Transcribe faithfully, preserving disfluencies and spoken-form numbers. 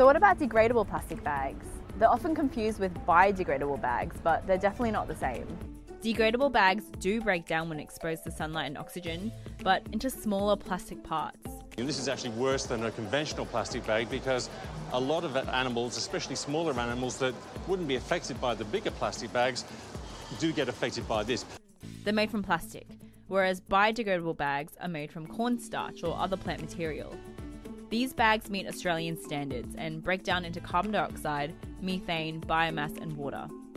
So what about degradable plastic bags? They're often confused with biodegradable bags, but they're definitely not the same. Degradable bags do break down when exposed to sunlight and oxygen, but into smaller plastic parts. And this is actually worse than a conventional plastic bag because a lot of animals, especially smaller animals that wouldn't be affected by the bigger plastic bags, do get affected by this. They're made from plastic, whereas biodegradable bags are made from cornstarch or other plant material. These bags meet Australian standards and break down into carbon dioxide, methane, biomass and water.